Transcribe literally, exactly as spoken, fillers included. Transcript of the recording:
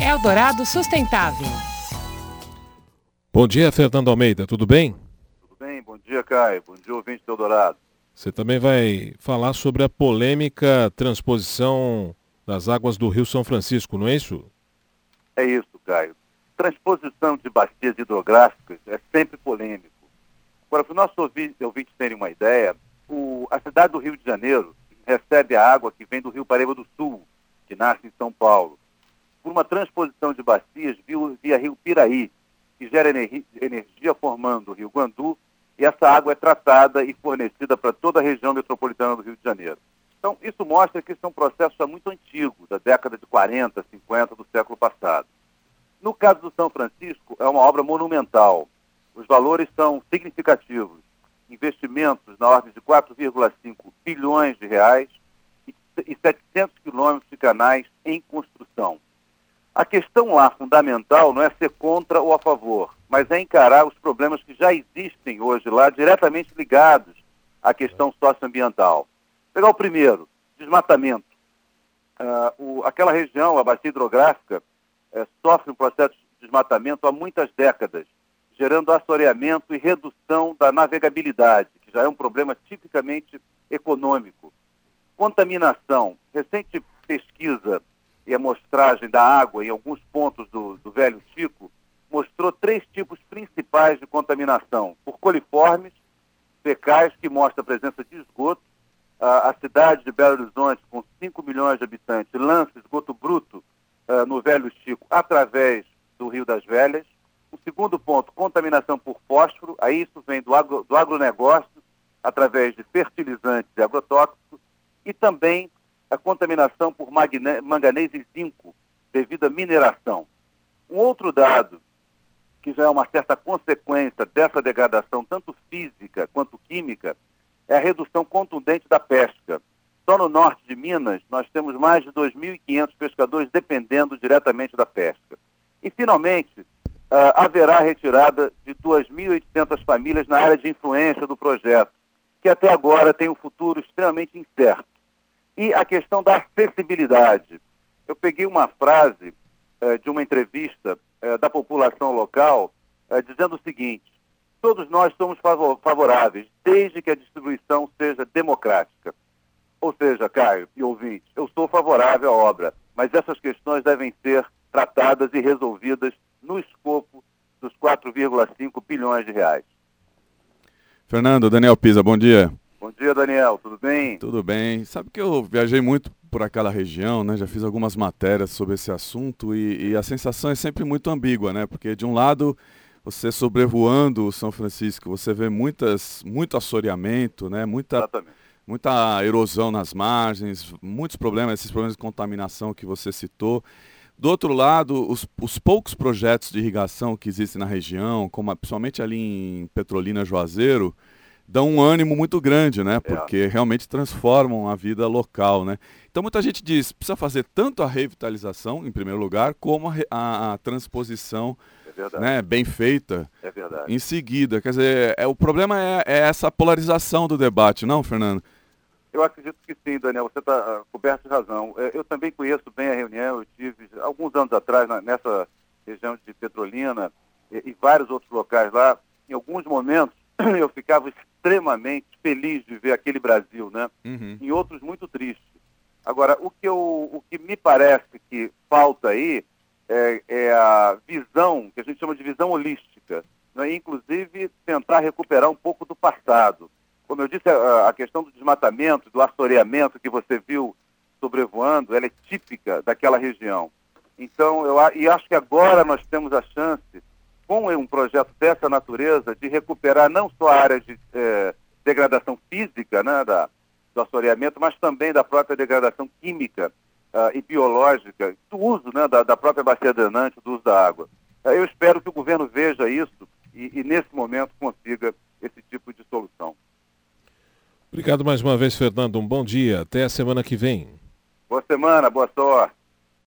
Eldorado Sustentável. Bom dia, Fernando Almeida, tudo bem? Tudo bem, bom dia, Caio. Bom dia, ouvinte do Eldorado. Você também vai falar sobre a polêmica transposição das águas do Rio São Francisco, não é isso? É isso, Caio. Transposição de bacias hidrográficas é sempre polêmico. Agora, para os nossos ouvintes, ouvintes terem uma ideia, o, a cidade do Rio de Janeiro recebe a água que vem do Rio Paraíba do Sul, que nasce em São Paulo, por uma transposição de bacias via, via Rio Piraí, que gera energia, energia formando o Rio Guandu, e essa água é tratada e fornecida para toda a região metropolitana do Rio de Janeiro. Então, isso mostra que isso é um processo já muito antigo, da década de quarenta, cinquenta do século passado. No caso do São Francisco, é uma obra monumental. Os valores são significativos. Investimentos na ordem de quatro vírgula cinco bilhões de reais e setecentos quilômetros de canais em construção. A questão lá, fundamental, não é ser contra ou a favor, mas é encarar os problemas que já existem hoje lá, diretamente ligados à questão socioambiental. Pegar o primeiro, desmatamento. Uh, o, aquela região, a bacia hidrográfica, uh, sofre um processo de desmatamento há muitas décadas, gerando assoreamento e redução da navegabilidade, que já é um problema tipicamente econômico. Contaminação. Recente pesquisa e amostragem da água em alguns pontos do, do Velho Chico mostrou três tipos principais de contaminação. Por coliformes, fecais, que mostra a presença de esgoto. A, a cidade de Belo Horizonte, com cinco milhões de habitantes, lança esgoto bruto uh, no Velho Chico através do Rio das Velhas. O segundo ponto, contaminação por fósforo. Aí isso vem do, agro, do agronegócio, através de fertilizantes e agrotóxicos. E também a contaminação por magne... manganês e zinco, devido à mineração. Um outro dado, que já é uma certa consequência dessa degradação, tanto física quanto química, é a redução contundente da pesca. Só no norte de Minas, nós temos mais de dois mil e quinhentos pescadores dependendo diretamente da pesca. E, finalmente, uh, haverá a retirada de duas mil e oitocentas famílias na área de influência do projeto, que até agora tem um futuro extremamente incerto. E a questão da acessibilidade. Eu peguei uma frase uh, de uma entrevista uh, da população local uh, dizendo o seguinte: todos nós somos favoráveis, desde que a distribuição seja democrática. Ou seja, Caio e ouvintes, eu sou favorável à obra, mas essas questões devem ser tratadas e resolvidas no escopo dos quatro vírgula cinco bilhões de reais. Fernando, Daniel Pisa, bom dia. Bom dia, Daniel, tudo bem? Tudo bem. Sabe que eu viajei muito por aquela região, né? Já fiz algumas matérias sobre esse assunto e, e a sensação é sempre muito ambígua, né? Porque de um lado, você sobrevoando o São Francisco, você vê muitas, muito assoreamento, né? Muita, muita erosão nas margens, muitos problemas, esses problemas de contaminação que você citou. Do outro lado, os, os poucos projetos de irrigação que existem na região, como principalmente ali em Petrolina, Juazeiro, dão um ânimo muito grande, né? Porque é. realmente transformam a vida local, né? Então muita gente diz, precisa fazer tanto a revitalização, em primeiro lugar, como a, a, a transposição é né, bem feita é verdade. em seguida. Quer dizer, é, o problema é, é essa polarização do debate, não, Fernando? Eu acredito que sim, Daniel, você está uh, coberto de razão. Eu também conheço bem a reunião, eu tive alguns anos atrás na, nessa região de Petrolina e, e vários outros locais lá. Em alguns momentos eu ficava extremamente feliz de ver aquele Brasil, né? Uhum. Em outros muito triste. Agora, o que, eu, o que me parece que falta aí é, é a visão, que a gente chama de visão holística, né? Inclusive tentar recuperar um pouco do passado. Como eu disse, a, a questão do desmatamento, do assoreamento que você viu sobrevoando, ela é típica daquela região. Então, eu e acho que agora nós temos a chance, com um projeto dessa natureza, de recuperar não só a área de eh, degradação física, né, da, do assoreamento, mas também da própria degradação química uh, e biológica, do uso, né, da, da própria bacia drenante, do uso da água. Uh, eu espero que o governo veja isso e, e, nesse momento, consiga esse tipo de solução. Obrigado mais uma vez, Fernando. Um bom dia. Até a semana que vem. Boa semana, boa sorte.